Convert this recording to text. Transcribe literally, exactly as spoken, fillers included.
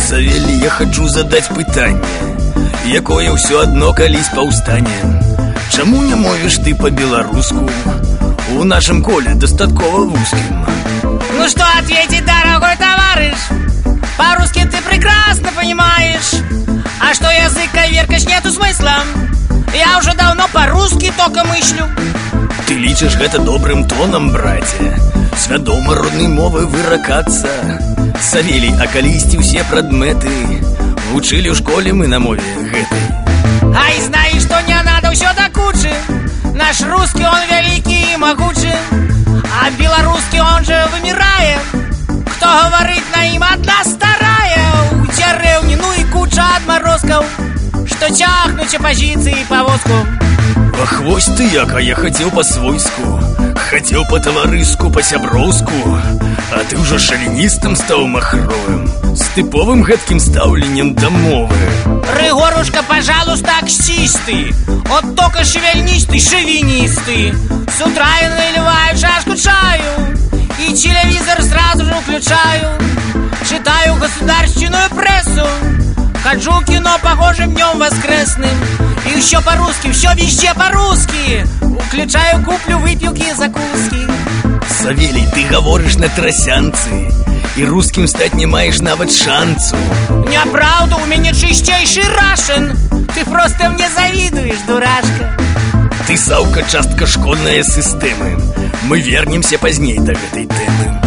Савелий, я хочу задать пытанне, якое ўсё адно калісь паўстане. Чаму не мовіш ты по-беларуску? У нашем коле достаткова вузким. Ну что ответить, дорогой товарищ? По-русски ты прекрасно понимаешь. А что язык коверкать нету смысла. Я уже давно по-русски только мыслю. Ты лічыш гэта добрым тоном, браце, свядома роднай мовы выракацца. Савелий, а калісьці ўсе прадметы вучылі ў школе мы на мове гэтай. Ай, знаешь, что не надо все до кучи. Наш русский, он великий и могучий, а белорусский, он же вымирает. Кто говорит на им одна старая. У деревни, ну и куча отморозков, что тягнут позиции по воску. Ах, вось ты як, а я хотел по-свойску, хотел по-таварыску, по-сяброўску. А ты уже шаліністам стаў махровым, с тыповым гэткім стаўленнем да мовы. Рыгорушка, пожалуйста, акстисты, от только шевельнись ты, шовинисты. С утра я наливаю чашку чаю и телевизор сразу же включаю. Читаю государственную прессу, хожу в кино похожим днем воскресным. И еще по-русски, все везде по-русски. Включаю, куплю выпивки и закуски. Савелий, ты говоришь на тросянцы, и русским стать не маешь нават шансу. Неправда, у меня чистейший рашен. Ты просто мне завидуешь, дурашка. Ты, Саўка, частка школьной системы. Мы вернемся поздней до этой темы.